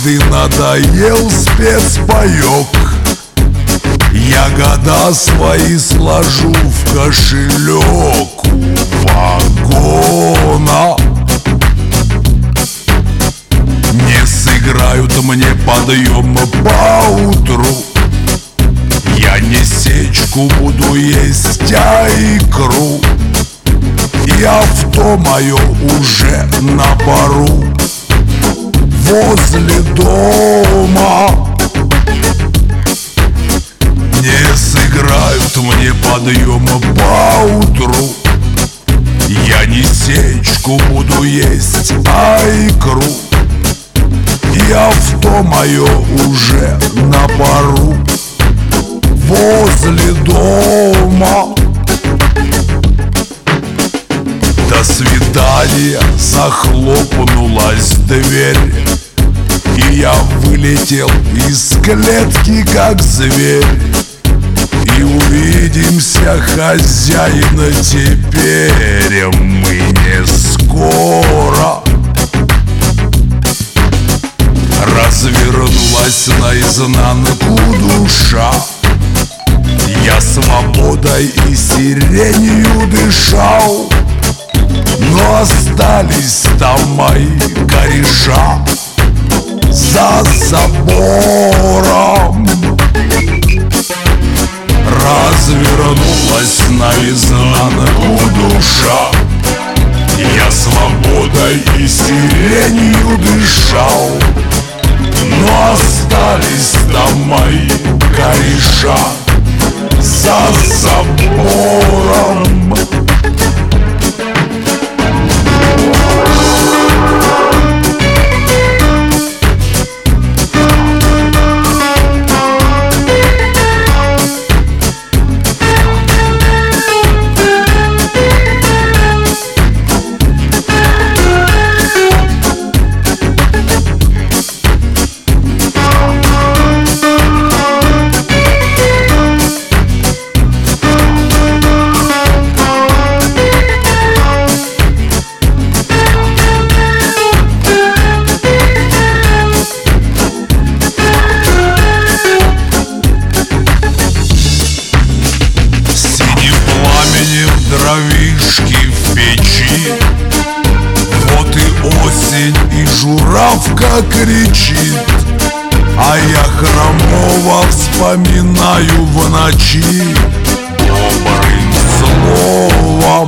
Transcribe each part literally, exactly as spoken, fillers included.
Дважды надоел спецпаёк. Я года свои сложу в кошелек вагона. Не сыграют мне подъем поутру. Я не сечку буду есть, а икру. И авто мое уже на пару возле дома. Не сыграют мне подъем поутру. Я не сечку буду есть, а икру. И авто мое уже на пару возле дома. До свидания, захлопнулась дверь, и я вылетел из клетки, как зверь. И увидимся, хозяин, теперь мы не скоро. Развернулась наизнанку душа. Я свободой и сиренью дышал, но остались там мои кореша за забором. Развернулась наизнанку душа. Я свободой и сиренью дышал, но остались там мои кореша за забором. Дровишки в печи, вот и осень, и журавка кричит. А я хромого вспоминаю в ночи добрым словом.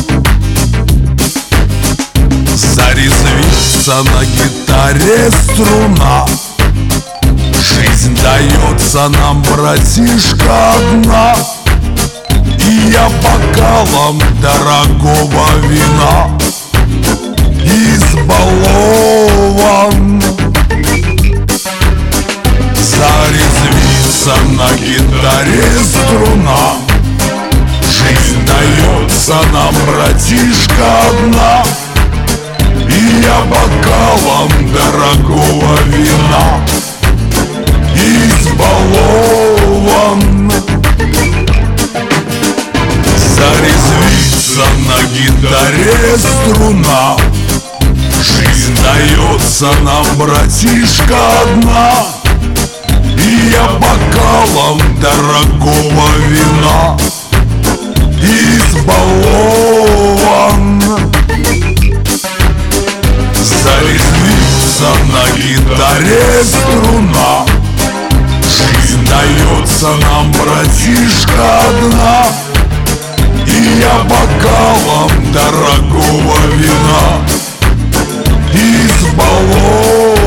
Зарезвится на гитаре струна. Жизнь дается нам, братишка, одна. И я бокалом дорогого вина избалован. Зарезвится на гитаре струна. Жизнь дается нам, братишка, одна. И я бокалом дорогого вина избалован. Зарезвится на гитаре струна. Жизнь дается нам, братишка, одна. И я бокалом дорогого вина избалован. Зарезвится на гитаре струна. Жизнь дается нам, братишка, одна. И я бокалом дорогого вина избалован.